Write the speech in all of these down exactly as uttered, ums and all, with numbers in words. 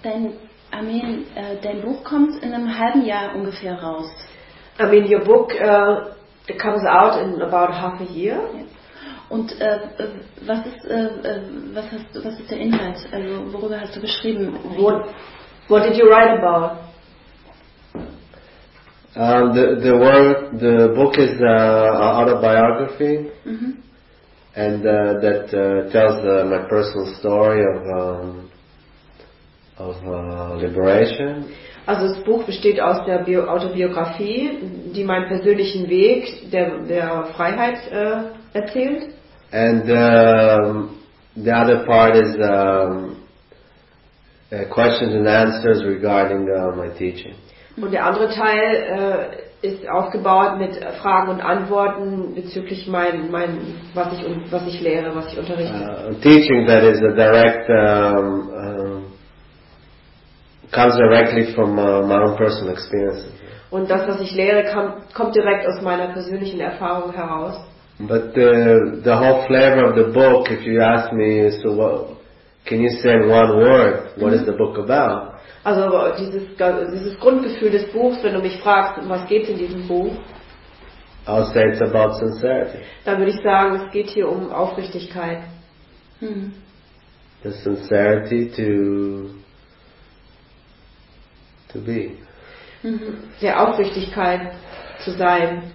dein, I mean, äh, dein Buch kommt in einem halben Jahr ungefähr raus. I mean, your book uh, it comes out in about half a year. Ja. Und äh, was ist äh, was hast was ist der Inhalt? Also worüber hast du geschrieben? What What did you write about? Um, the the work the book is uh, autobiography, mm-hmm. and uh, that uh, tells uh, my personal story of um, of uh, liberation. Also das Buch besteht aus der Bio- Autobiografie, die meinen persönlichen Weg der der Freiheit äh, erzählt. And um, the other part is um, uh, questions and answers regarding uh, my teaching. Und der andere Teil äh, ist aufgebaut mit Fragen und Antworten bezüglich mein, mein was ich was ich lehre, was ich unterrichte. Uh, teaching that is a direct um, um, comes directly from uh, my own personal experiences. Und das, was ich lehre, kam, kommt direkt aus meiner persönlichen Erfahrung heraus. But the the whole flavor of the book, if you ask me, so what, can you say in one word, what is the book about? Also dieses dieses Grundgefühl des Buchs, wenn du mich fragst, um was geht in diesem Buch? I'll say it's about sincerity. Dann würde ich sagen, es geht hier um Aufrichtigkeit. Hm. The sincerity to to be. Mhm. Der Aufrichtigkeit zu sein.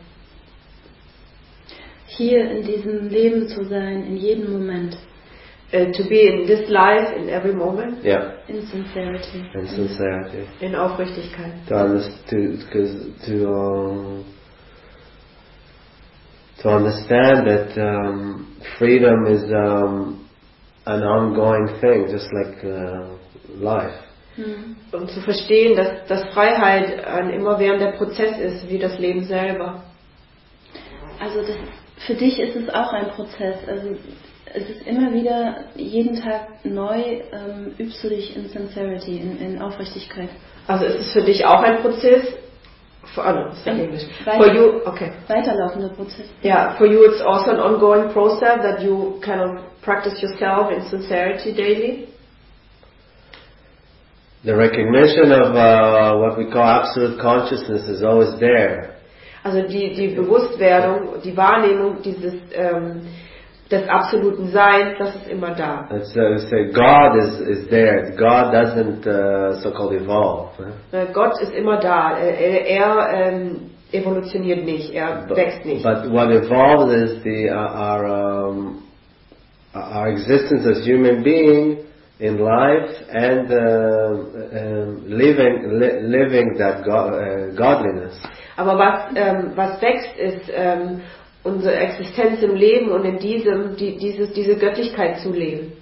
Hier in diesem Leben zu sein, in jedem Moment. Uh, to be in this life in every moment. Yeah. In sincerity. In sincerity. In Aufrichtigkeit. To understand, to to um, to understand that um, freedom is um, an ongoing thing, just like uh, life. Hm. Um zu verstehen, dass, dass Freiheit ein immerwährender Prozess ist, wie das Leben selber. Also das, für dich ist es auch ein Prozess. Also es ist immer wieder, jeden Tag neu ähm, übst du dich in Sincerity, in, in Aufrichtigkeit. Also ist es für dich auch ein Prozess? For, oh no, it's not English. Weiter, for you, okay. Weiterlaufender Prozess. Yeah, for you it's also an ongoing process that you kind of practice yourself in sincerity daily. The recognition of uh, what we call absolute consciousness is always there. Also die die Bewusstwerdung, die Wahrnehmung dieses ähm, des absoluten Seins, das ist immer da. It's, uh, say God is is there. God doesn't uh, so-called evolve. Äh, Gott ist immer da. Er, er ähm, evolutioniert nicht. Er but, wächst nicht. But what evolves is the uh, our um, our existence as human being in life and uh, uh, living li- living that go- uh, godliness. Aber was ähm, was wächst ist ähm, unsere Existenz im Leben und in diesem die, dieses diese Göttlichkeit zu leben.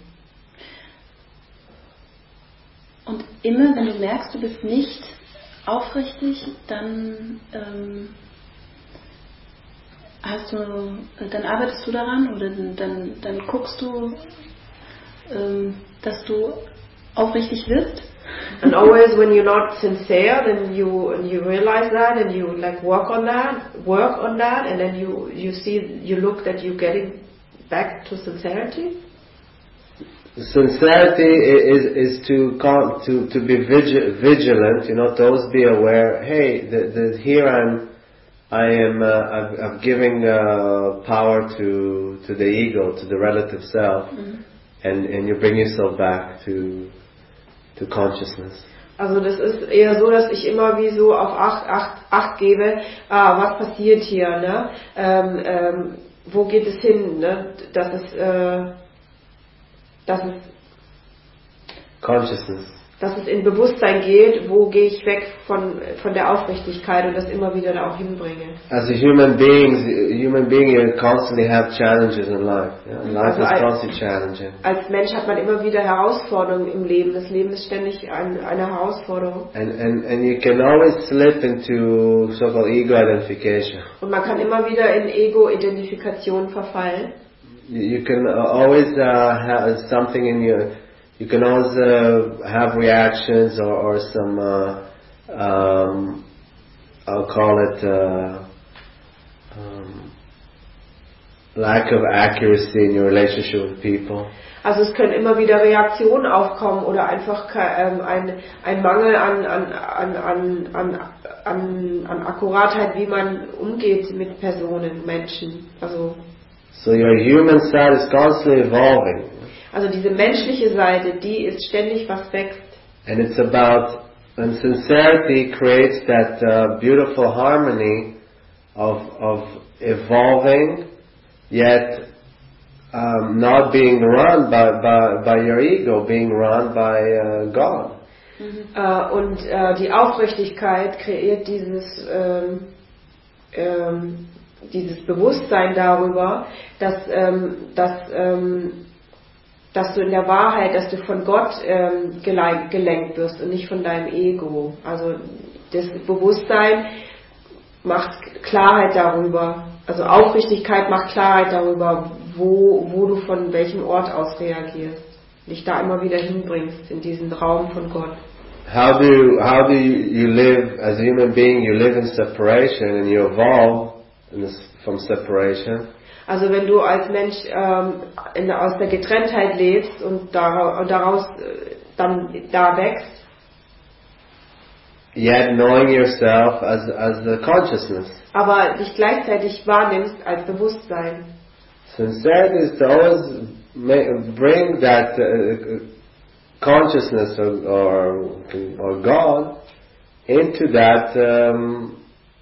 Und immer wenn du merkst, du bist nicht aufrichtig, dann ähm, hast du, dann arbeitest du daran oder dann dann guckst du, ähm, dass du aufrichtig wirst. And always when you're not sincere, then you and you realize that and you like work on that, work on that, and then you you see you look that you're getting back to sincerity. Sincerity is is to con- to to be vigi- vigilant, you know, to always be aware. Hey, the, the, here I'm, I am, uh, I'm, I'm giving uh, power to to the ego, to the relative self, mm-hmm. and and you bring yourself back to to consciousness. Also das ist eher so, dass ich immer wie so auf Acht, Acht, Acht gebe, ah, was passiert hier, ne? Ähm, ähm, wo geht es hin, ne? Dass es, äh, dass es, Consciousness. Dass es in Bewusstsein geht, wo gehe ich weg von von der Aufrichtigkeit und das immer wieder da auch hinbringe. As a human beings, human being, you constantly have challenges in life. Yeah? Life Also is als, constantly challenging. Als Mensch hat man immer wieder Herausforderungen im Leben. Das Leben ist ständig ein, eine Herausforderung. And and and you can always slip into so-called ego identification. Und man kann immer wieder in Ego-Identifikation verfallen. You can always uh, have something in your. You can always uh, have reactions or, or some, uh, um, I'll call it, uh, um, lack of accuracy in your relationship with people. Also es können immer wieder Reaktionen aufkommen oder einfach ähm, ein, ein Mangel an, an, an, an, an, an, an Akkuratheit, wie man umgeht mit Personen, Menschen. Also, so your human side is constantly evolving. Also diese menschliche Seite, die ist ständig was wächst. And it's about, and sincerity creates that uh, beautiful harmony of, of evolving, yet um, not being run by, by, by your ego, being run by uh, God. Mhm. Uh, und uh, die Aufrichtigkeit kreiert dieses, ähm, ähm, dieses Bewusstsein darüber, dass, ähm, dass, ähm, dass du in der Wahrheit, dass du von Gott ähm, gelenkt wirst und nicht von deinem Ego. Also das Bewusstsein macht Klarheit darüber, also Aufrichtigkeit macht Klarheit darüber, wo, wo du von welchem Ort aus reagierst, dich da immer wieder hinbringst in diesen Raum von Gott. How do you, how do you, you live as a human being? You live in separation and you evolve in this, from separation. Also wenn du als Mensch ähm, in, aus der Getrenntheit lebst und daraus, daraus äh, dann da wächst, yet knowing yourself as as the consciousness. Aber dich gleichzeitig wahrnimmst als Bewusstsein. Sincerity is to always make, bring that uh, consciousness or, or or God into that um,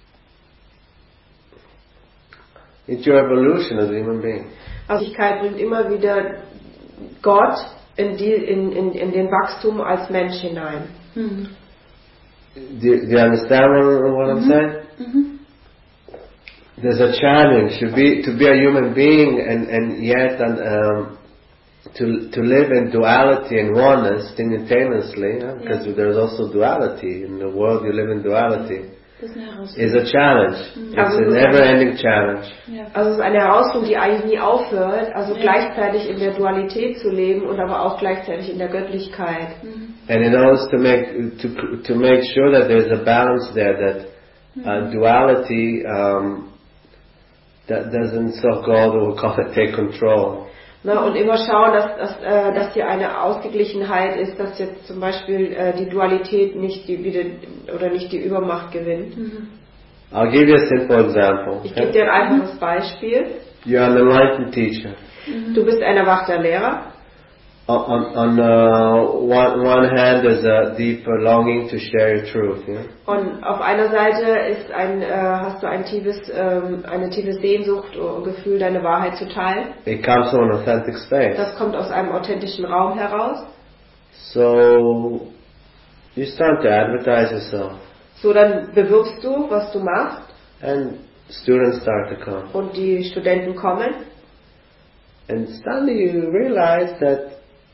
into your evolution as a human being. Also Wirklichkeit bringt immer wieder Gott in, die, in, in, in den Wachstum als Mensch hinein. Mhm. Do, do you understand what, what I'm Mhm. saying? Mhm. There's a challenge to be to be a human being and and yet and, um, to to live in duality and oneness simultaneously, yeah? Because yeah. There's also duality in the world. You live in duality. Is a challenge. Mhm. It's also a never-ending challenge. Ja. Also es ist eine Herausforderung, die eigentlich nie aufhört. Also ja. Gleichzeitig in der Dualität zu leben und aber auch gleichzeitig in der Göttlichkeit. Mhm. And in order to make to to make sure that there's a balance there, that uh, duality um, that doesn't so-called or we'll call it take control. Na, und immer schauen, dass, dass, äh, dass hier eine Ausgeglichenheit ist, dass jetzt zum Beispiel äh, die Dualität nicht die wieder oder nicht die Übermacht gewinnt. Mhm. I'll give you a simple example. Ich gebe dir ein einfaches Beispiel. You're an enlightened teacher. Mhm. Du bist ein erwachter Lehrer. On, on uh, one, one hand, there's a deep longing to share your truth. Yeah? Und auf einer Seite ist ein, äh, hast du ein tiefes, ähm, eine tiefe Sehnsucht und Gefühl, deine Wahrheit zu teilen. It comes from an authentic space. Das kommt aus einem authentischen Raum heraus. So you start to advertise yourself. So dann bewirbst du, was du machst. And students start to come. Und die Studenten kommen. And suddenly you realize that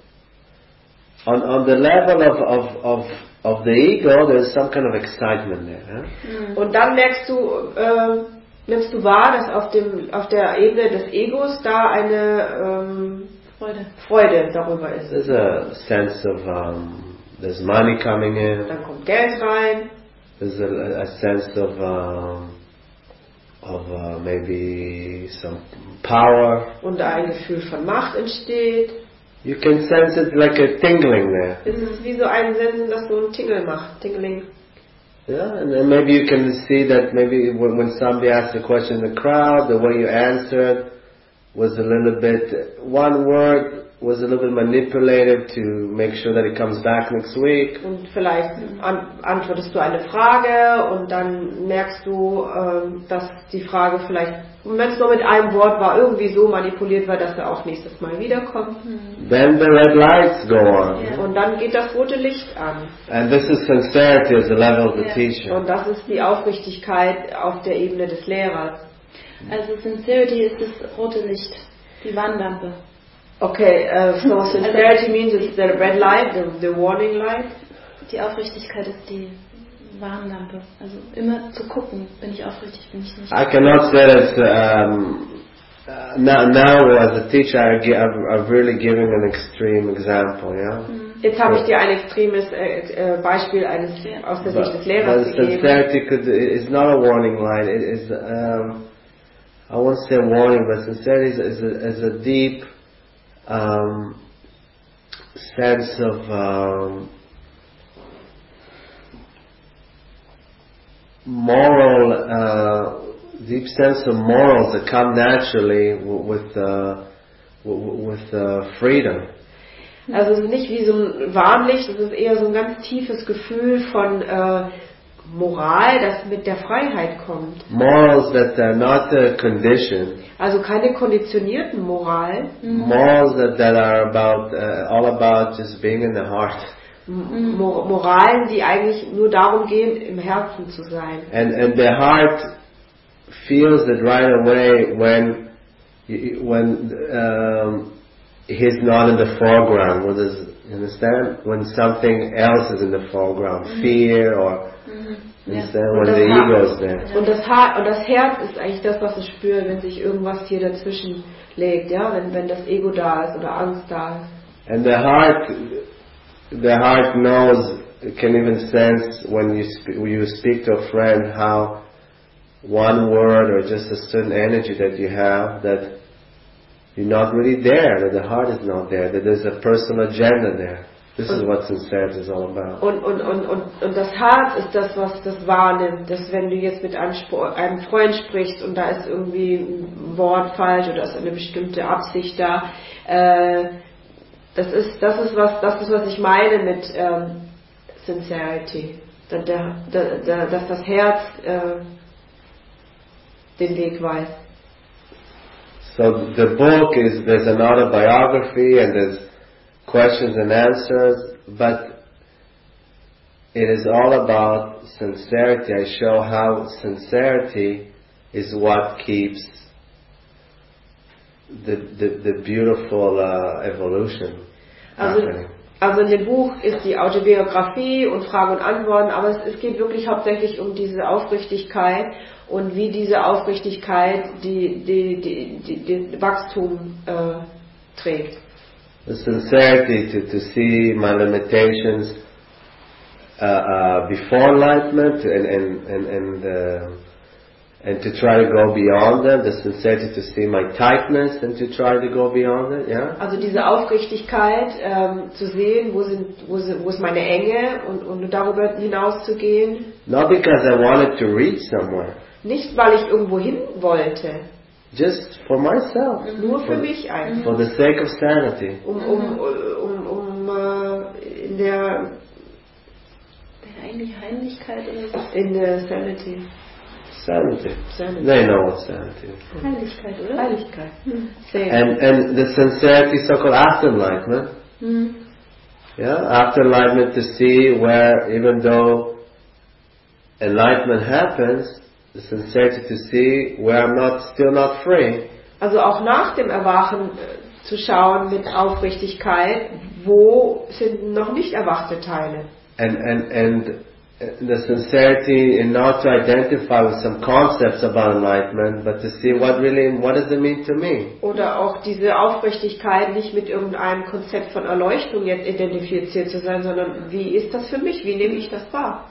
On, on the level of, of, of, of the ego, there's some kind of excitement there. Huh? Und dann merkst du, äh, nimmst du wahr, dass auf dem, auf der Ebene des Egos da eine ähm, Freude. Freude darüber ist. There's a sense of um, there's money coming in. Dann kommt Geld rein. There's a, a sense of um, of uh, maybe some power. Und da ein Gefühl von Macht entsteht. You can sense it like a tingling there. Es ist wie so ein Senden, das so ein Tingle macht, Tingling. Yeah, and then maybe you can see that maybe when, when somebody asks a question in the crowd, the way you answered was a little bit, one word was a little bit manipulative to make sure that it comes back next week. Und vielleicht an, antwortest du eine Frage und dann merkst du, ähm, dass die Frage vielleicht, und wenn es nur mit einem Wort war, irgendwie so manipuliert war, dass er auch nächstes Mal wiederkommt. Then the red lights go on. Yeah. Und dann geht das rote Licht an. And this is sincerity as the level of the yeah. teacher. Und das ist die Aufrichtigkeit auf der Ebene des Lehrers. Also Sincerity ist das rote Licht, die Warnlampe. Okay, uh, so sincerity means it's the red light, the, the warning light. Die Aufrichtigkeit ist die Warnlampe. Also immer zu gucken, bin ich aufrichtig, bin ich nicht. I cannot say that um, uh, now, now as a teacher I give, I'm really giving an extreme example, yeah. Jetzt habe ich dir ein extremes äh, Beispiel eines aus der Sicht des Lehrers gegeben. Sincerity could is not a warning light. It is um, I won't say warning, but sincerity is, is, a, is a deep um, sense of um, moral, uh, deep sense of morals that come naturally with uh, with uh, freedom. Also es ist nicht wie so ein Warnlicht, es ist eher so ein ganz tiefes Gefühl von äh, Moral, das mit der Freiheit kommt. Morals that are not uh, conditioned. Also keine konditionierten Moral. Mm. Morals that, that are about uh, all about just being in the heart. Mor- Moralen, die eigentlich nur darum gehen, im Herzen zu sein. And and the heart feels it right away when when um, he's not in the foreground. What does you understand? When something else is in the foreground, mm-hmm. fear or mm-hmm. understand ja. when the ego is there. Und das Haar, und das Herz ist eigentlich das, was es spürt, wenn sich irgendwas hier dazwischen legt, ja, wenn wenn das Ego da ist oder Angst da ist. And the heart, the heart knows, can even sense when you sp- when you speak to a friend how one word or just a certain energy that you have that you're not really there, that the heart is not there, that there's a personal agenda there. This und, is what sincerity is all about. Und, und, und, und, und das Herz ist das, was das wahrnimmt, dass wenn du jetzt mit einem, Spro- einem Freund sprichst und da ist irgendwie ein Wort falsch oder ist eine bestimmte Absicht da, äh, das ist, das ist was, das ist was ich meine mit ähm, Sincerity, dass, der, der, der, dass das Herz äh, den Weg weiß. So the book is, there's an autobiography and there's questions and answers, but it is all about sincerity. I show how sincerity is what keeps the the, the beautiful uh, evolution also, happening. Also in dem Buch ist die Autobiografie und Fragen und Antworten, aber es, es geht wirklich hauptsächlich um diese Aufrichtigkeit und wie diese Aufrichtigkeit die, die, die, die, die Wachstum äh, trägt. The sincerity to, to see my limitations uh, uh, before enlightenment and and and and, uh, and to try to go beyond them. The sincerity to see my tightness and to try to go beyond it. Yeah. Also diese Aufrichtigkeit ähm, zu sehen, wo sind wo, sind, wo ist meine Enge und und darüber hinaus zu gehen. Not because I wanted to reach somewhere. Nicht weil ich irgendwo hin wollte. Just for myself. Nur für mich einfach. For the sake of sanity. Um, um, um, um, um uh, in der, der eigentlich Heimlichkeit oder so? In der Sanity. Sanity. Sanity. They know what sanity is. Heiligkeit, oder? Heiligkeit. Hm. And and the sincerity is so-called after enlightenment. Hm. Yeah, after enlightenment to see where even though enlightenment happens, the sincerity to see where I'm not still not free. Also auch nach dem Erwachen äh, zu schauen mit Aufrichtigkeit, wo sind noch nicht erwachte Teile. And and and the sincerity in not to identify with some concepts about enlightenment, but to see what really what does it mean to me. Oder auch diese Aufrichtigkeit, nicht mit irgendeinem Konzept von Erleuchtung jetzt identifiziert zu sein, sondern wie ist das für mich? Wie nehme ich das wahr?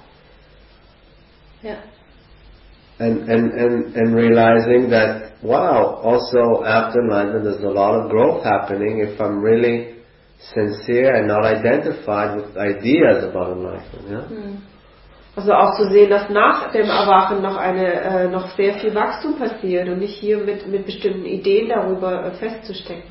Ja. And, and, and, and realizing that, wow, also after enlightenment there's a lot of growth happening if I'm really sincere and not identified with ideas about enlightenment. Yeah? Hm. Also auch zu sehen, dass nach dem Erwachen noch eine äh, noch sehr viel Wachstum passiert und nicht hier mit, mit bestimmten Ideen darüber äh, festzustecken.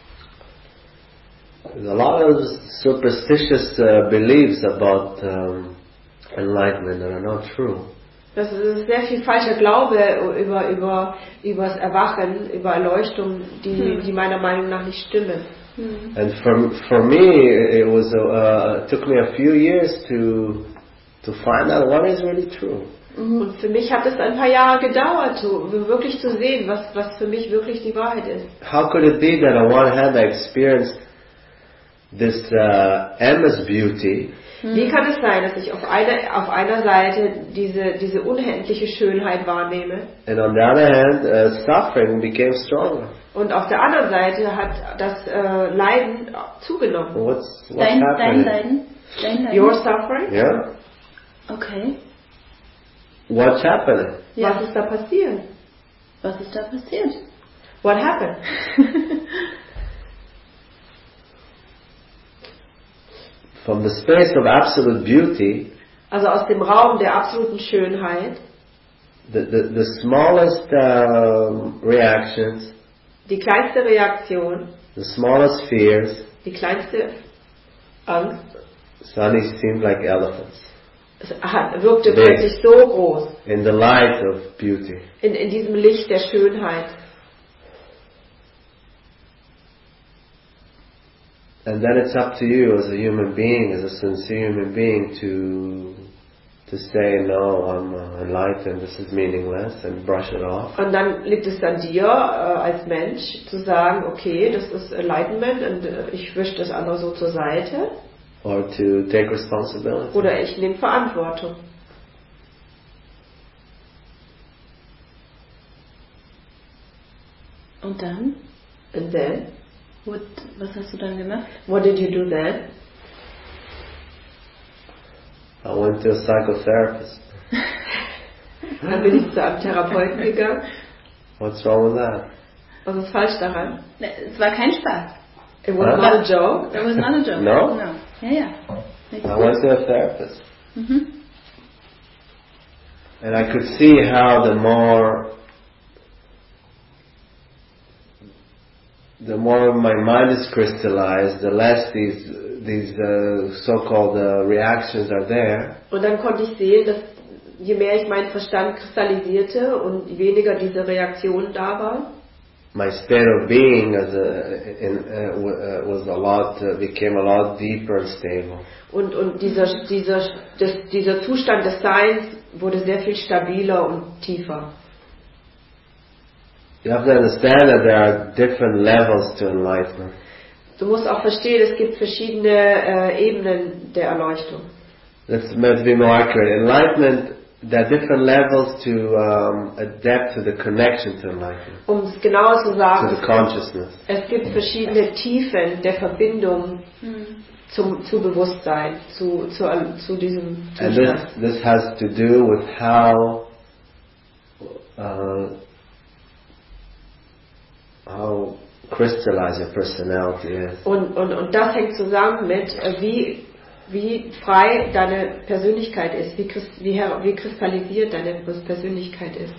There's a lot of superstitious uh, beliefs about um, enlightenment that are not true. Das ist sehr viel falscher Glaube über über über das Erwachen, über Erleuchtung, die hm. die meiner Meinung nach nicht stimmen. Hm. And for for me, it was uh, it took me a few years to to find out what is really true. Und für mich hat es ein paar Jahre gedauert, so, wirklich zu sehen, was was für mich wirklich die Wahrheit ist. How could it be that on one hand I experienced this uh, endless beauty? Wie kann es sein, dass ich auf einer auf einer Seite diese diese unendliche Schönheit wahrnehme? And on the other hand, uh, suffering became stronger. Und auf der anderen Seite hat das äh, Leiden zugenommen. What's what's dein, happening? Dein Leiden? Dein Leiden? Your suffering? Yeah. Okay. What's happening? Ja. Was ist da passiert? Was ist da passiert? What happened? From the space of absolute beauty, also aus dem Raum der absoluten Schönheit, the, the, the smallest uh, reactions, die kleinste Reaktion, the smallest fears, die kleinste Angst, suddenly seemed like elephants. Es hat, wirkte Big. plötzlich so groß In the light of beauty. in, in diesem Licht der Schönheit. And then it's up to you as a human being, as a sincere human being, to to say, no, I'm uh, enlightened, this is meaningless, and brush it off. Und dann liegt es an dir äh, als Mensch zu sagen, okay, das ist Enlightenment und äh, ich wische das andere so zur Seite. Or to take responsibility. Oder ich nehme Verantwortung. Und dann? And then? What, was hast du dann gemacht? What did you do then? I went to a psychotherapist. Dann bin ich zu einem Therapeuten gegangen. What's wrong with that? Was ist falsch daran? Ne, es war kein Spaß. It was Huh? not a joke. It was not a joke. No? No. Ja, ja. I went to a therapist. Mhm. And I could see how the more the more my mind is crystallized, the less these these uh, so-called uh, reactions are there. Und dann konnte ich sehen, dass je mehr ich meinen Verstand kristallisierte und weniger diese Reaktionen da waren, My state of being as a, in, uh, w- uh, was a lot uh, became a lot deeper and stable. und, und dieser, dieser, das, dieser Zustand des Seins wurde sehr viel stabiler und tiefer. You have to understand that there are different levels to enlightenment. Du musst auch verstehen, es gibt verschiedene äh, Ebenen der Erleuchtung. Let's, let's be more accurate. Enlightenment, there are different levels to um, adapt to the connection to enlightenment, Um es genauer zu to sagen, the es gibt, consciousness. es gibt verschiedene Tiefen der Verbindung Mhm. zum, zu Bewusstsein, zu, zu, zu diesem And this, Zustand. this has to do with how uh, how crystallized your personality is. Und, und, und das hängt zusammen mit, äh, wie, wie frei deine Persönlichkeit ist, wie, krist- wie, her- wie kristallisiert deine Persönlichkeit ist.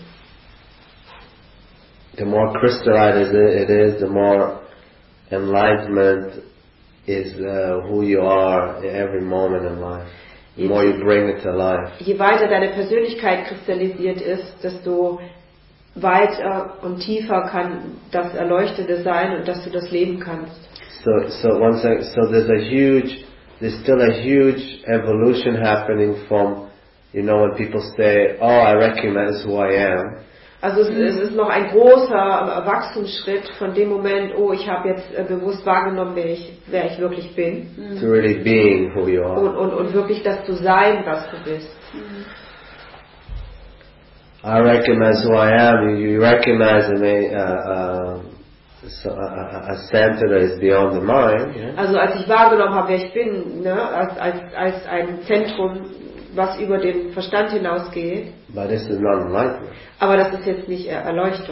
The more crystallized it is, the more enlightenment is uh, who you are in every moment in life. The more you bring it to life. Je weiter deine Persönlichkeit kristallisiert ist, desto weiter und tiefer kann das Erleuchtete sein und dass du das leben kannst. So, so once I, so there's a huge, there's still a huge evolution happening from, you know, when people say, oh, I recognize who I am. Also es, es ist noch ein großer Wachstumsschritt von dem Moment, oh, ich habe jetzt äh, bewusst wahrgenommen, wer ich, wer ich wirklich bin. To really being who you are. Und, und, und wirklich das zu sein, was du bist. I recognize who I am. You, you recognize a, uh, uh, so a, a center that is beyond the mind. Yeah? Also als ich wahrgenommen habe, wer ich bin, ne, als, als, als ein Zentrum, was über den Verstand hinausgeht, But this is not enlightenment. aber das ist jetzt nicht Er- Erleuchtung.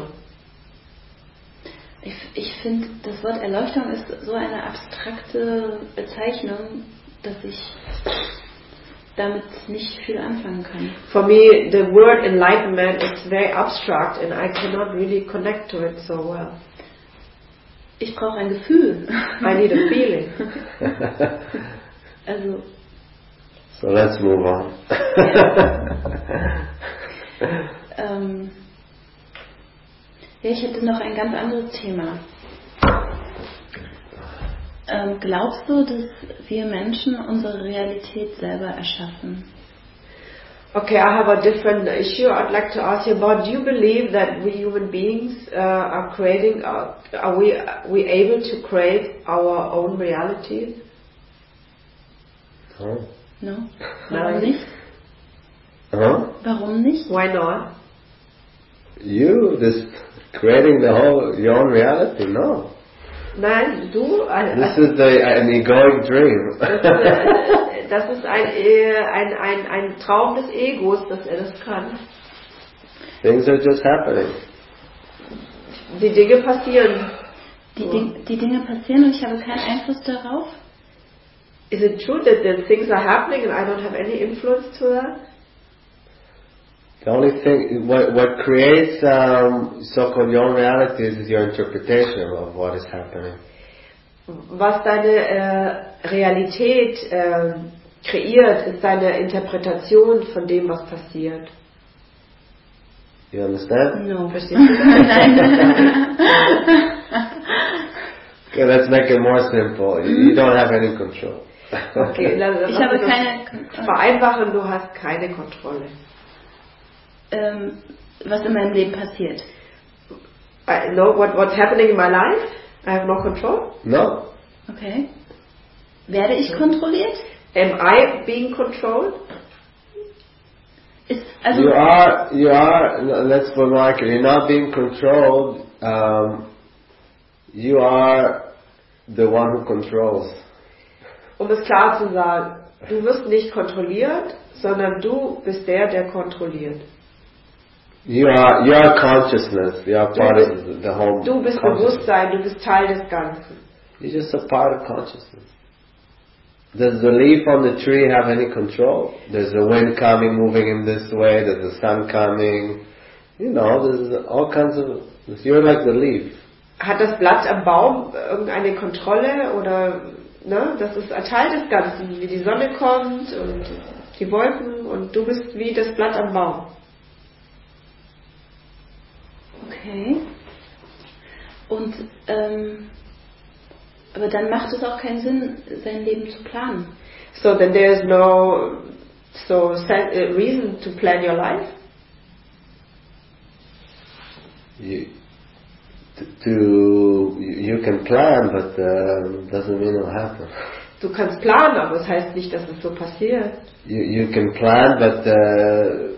Ich, ich finde, das Wort Erleuchtung ist so eine abstrakte Bezeichnung, dass ich damit nicht viel anfangen kann. For me, the word enlightenment is very abstract and I cannot really connect to it so well. Ich brauche ein Gefühl. I need a feeling. Also, So let's move on. ähm, ja, ich hätte noch ein ganz anderes Thema. Ähm, glaubst du, dass wir Menschen unsere Realität selber erschaffen? Okay, I have a different issue I'd like to ask you about. Do you believe that we human beings uh, are creating, uh, are we, are we able to create our own reality? Huh? No? Warum Nein. nicht? Huh? Warum nicht? Why not? You just creating the whole your own reality? No. Nein, du, äh, This is the an egoic dream. das, äh, das ist ein, äh, ein, ein, ein Traum des Egos, dass er das kann. Things are just happening. die Dinge passieren. Die, Ding, die Dinge passieren und ich habe keinen Einfluss darauf? Is it true that the things are happening and I don't have any influence to that? The only thing, what, what creates um, so-called your own realities is your interpretation of what is happening. Was deine äh, Realität äh, kreiert, ist deine Interpretation von dem, was passiert. You understand? No. Verstehst du das? Nein. Okay, let's make it more simple. You, you don't have any control. Okay, lass, lass Ich habe uns keine das vereinfachen, du hast keine Kontrolle. Ähm, was in meinem Leben passiert. I know what, what's happening in my life. I have no control. No. Okay. Werde ich kontrolliert? Am I being controlled? Ist, also You are, you are, let's remark it, you're not being controlled, um, you are the one who controls. Um es klar zu sagen, du wirst nicht kontrolliert, sondern du bist der, der kontrolliert. You are, you are consciousness, you are Du part bist, of the whole du bist consciousness. Bewusstsein, du bist Teil des Ganzen. You're just a part of consciousness. Does the leaf on the tree have any control? There's the wind coming, moving in this way, there's the sun coming, you know, there's all kinds of, you're like the leaf. Hat das Blatt am Baum irgendeine Kontrolle oder, ne, das ist ein Teil des Ganzen, wie die Sonne kommt und die Wolken und du bist wie das Blatt am Baum. okay. Und ähm, aber dann macht es auch keinen Sinn, sein Leben zu planen. So then there's no so sen- uh, reason to plan your life. You, to, to, you can plan, but uh, doesn't mean it'll happen. Du kannst planen, aber es heißt nicht, dass es so passiert. You, you can plan, but uh,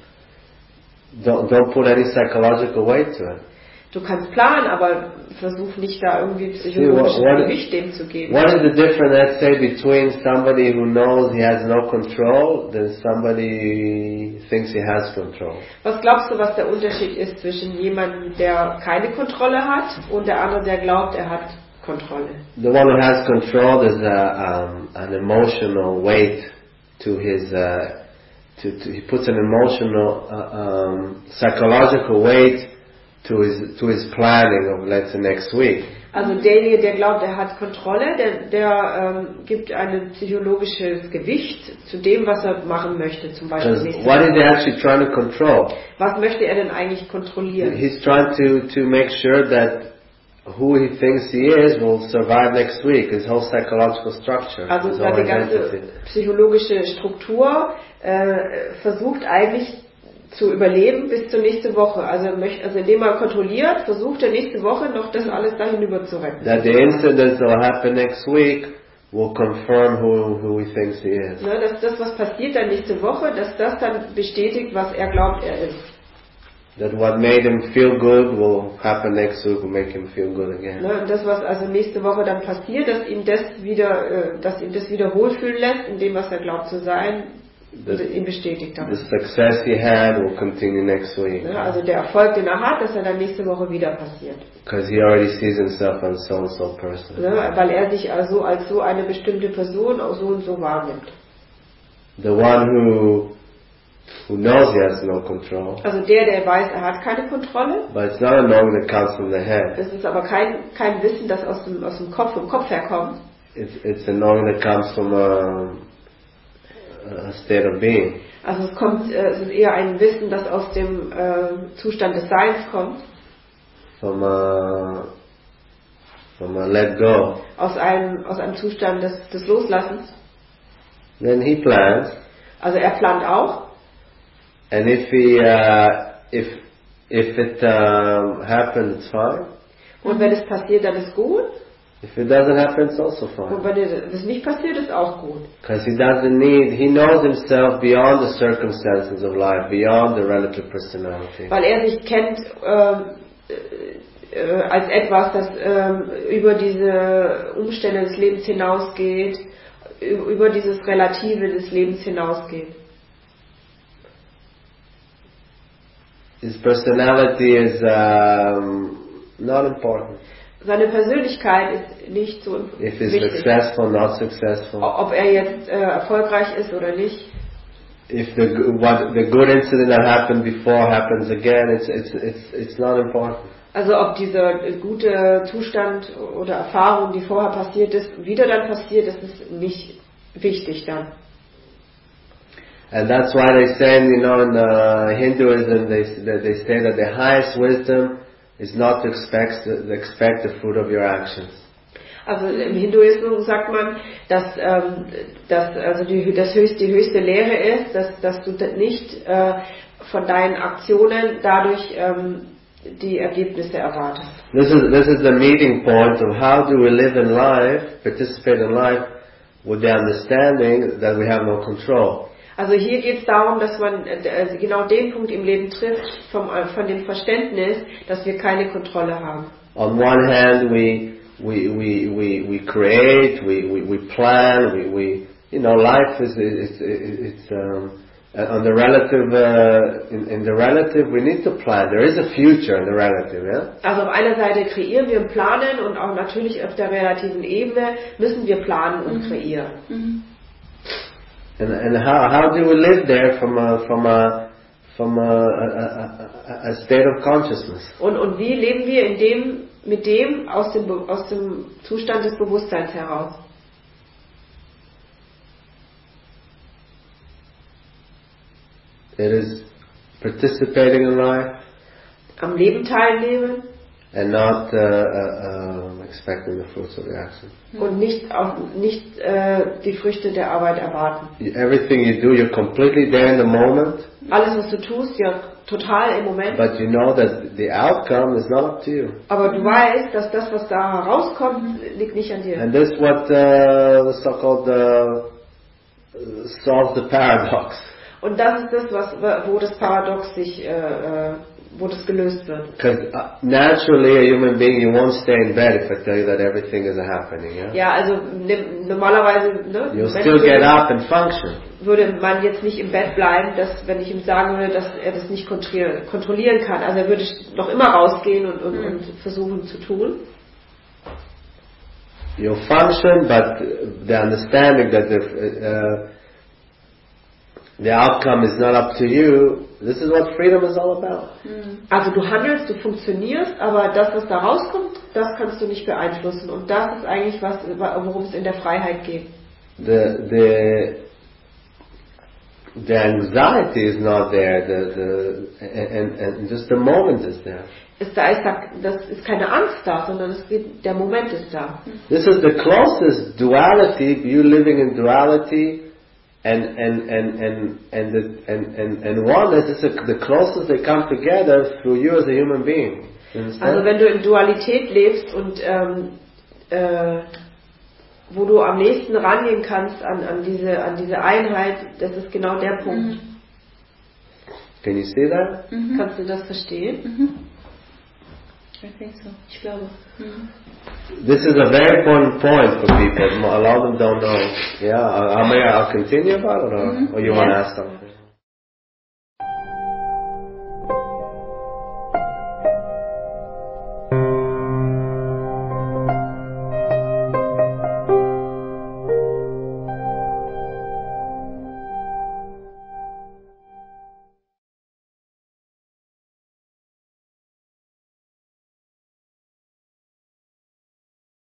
don't, don't put any psychological weight to it. Du kannst planen, aber versuch nicht da irgendwie See, psychologisches what, what, Gewicht dem zu geben. what is the difference, let's say, between somebody who knows he has no control than somebody thinks he has control? Was glaubst du, was der Unterschied ist zwischen jemandem, der keine Kontrolle hat und der andere, der glaubt, er hat Kontrolle? The one who has control, there's a, um, an emotional weight to his, uh, to, to, he puts an emotional, uh, um, psychological weight to his, to his planning of, let's say, next week. Also derjenige, der glaubt, er hat Kontrolle, der, der ähm, gibt ein psychologisches Gewicht zu dem, was er machen möchte, zum Beispiel nächste What is he Woche. actually trying to control? Was möchte er denn eigentlich kontrollieren? He's trying to, to make sure that who he thinks he is will survive next week, his whole psychological structure, Also his whole seine ganze identity. psychologische Struktur äh, versucht eigentlich zu überleben bis zur nächsten Woche. Also, er möchte, also indem er kontrolliert, versucht er nächste Woche noch das alles dahin über zu retten. That the incidents that will happen next week will confirm who, who he thinks he is. Ne, dass das, was passiert dann nächste Woche, dass das dann bestätigt, was er glaubt, er ist. That what made him feel good will happen next week, will make him feel good again. Ne, und das, was also nächste Woche dann passiert, dass ihm das wieder, äh, dass ihm das wieder wohlfühlen lässt, in dem, was er glaubt zu sein, The, ihn bestätigt the damit. success he had will continue next week. Ne, also der Erfolg, den er hat, dass er dann nächste Woche wieder passiert. Because he already sees himself as so and so person. Ne, weil er sich also als so eine bestimmte Person auch so und so wahrnimmt. The one who who knows he has no control, Also der, der weiß, er hat keine Kontrolle, but it's not a knowing that comes from the head. das ist aber kein, kein Wissen, das aus dem, aus dem Kopf, vom Kopf herkommt. It's it's a knowing that comes from a, a state of being. Also es kommt, äh, es ist eher ein Wissen, das aus dem äh, Zustand des Seins kommt, From a from a let go. aus einem, aus einem Zustand des, des Loslassens. Then he plans, Also er plant auch. and if he uh, if if it um, happens, it's fine. Und wenn es passiert, dann ist gut. If it doesn't happen, it's also Und fine. wenn es nicht passiert, ist auch gut. Because he doesn't need, he knows himself beyond the circumstances of life, beyond the relative personality. Weil er sich kennt ähm, äh, als etwas, das ähm, über diese Umstände des Lebens hinausgeht, ü- über dieses Relative des Lebens hinausgeht. His personality is um, not important. Seine Persönlichkeit ist nicht so If he's wichtig. successful, not successful. Ob er jetzt äh, erfolgreich ist oder nicht. If the what the good incident that happened before happens again, it's it's it's it's not important. Also ob dieser gute Zustand oder Erfahrung, die vorher passiert ist, wieder dann passiert, das ist nicht wichtig dann. And that's why they say, you know, in uh, Hinduism, they they say that the highest wisdom is not to expect to expect the fruit of your actions. Also im Hinduismus sagt man, dass, ähm, dass also die, das höchste, die höchste Lehre ist, dass, dass du nicht äh, von deinen Aktionen dadurch ähm, die Ergebnisse erwartest. This is this is the meeting point of how do we live in life, participate in life, with the understanding that we have no control. Also hier geht es darum, dass man äh, genau den Punkt im Leben trifft, vom, äh, von dem Verständnis, dass wir keine Kontrolle haben. On one hand, we we we we, we create, we, we, we plan, we, we you know life is it's it's um, on the relative uh, in, in the relative we need to plan. There is a future in the relative, yeah. Also auf einer Seite kreieren wir und planen und auch natürlich auf der relativen Ebene müssen wir planen und kreieren. Mhm. And and how how do we live there from a from a from a, a, a state of consciousness? Und und wie leben wir in dem mit dem aus dem aus dem Zustand des Bewusstseins heraus? It is participating in life, am Leben teilnehmen and not uh, uh, uh, expecting the fruits of the action. und nicht auch nicht äh, die Früchte der Arbeit erwarten. Everything you do, you're completely there in the moment. Alles, was du tust, ja total im Moment. But you know that the outcome is not up to you. Aber du weißt, dass das, was da rauskommt, liegt nicht an dir. And this is what uh, the so-called uh, solves the paradox. Und das ist das, was wo das Paradox sich, äh, äh, wo das gelöst wird. Because uh, naturally, a human being, you won't stay in bed if I tell you that everything is happening. Yeah. Ja, also ne, normalerweise, ne, You'll still get up and function. würde man jetzt nicht im Bett bleiben, dass wenn ich ihm sagen würde, dass er das nicht kontrollieren, kontrollieren kann. Also er würde noch immer rausgehen und, und, mhm. und versuchen zu tun. You'll function, but the understanding that the uh, the outcome is not up to you. This is what freedom is all about. Also du handelst, du funktionierst, aber das, was da rauskommt, das kannst du nicht beeinflussen. Und das ist eigentlich was, worum es in der Freiheit geht. The the the anxiety is not there. The the and and just the moment is there. Ist da ist da, das ist keine Angst da, sondern es geht, der Moment ist da. This is the closest duality. You living in duality. And and and and and the, and and and oneness is the closest they come together through you as a human being. Also wenn du in Dualität lebst und ähm, äh, wo du am nächsten rangehen kannst an an diese an diese Einheit, das ist genau der Punkt. Mhm. Can you see that? Mhm. Kannst du das verstehen? Mhm. I think so. Ich glaube. Mhm. This is a very important point for people. A lot of them don't know. Yeah, I, I may I'll continue about it, or, mm-hmm. or you yes. want to ask something?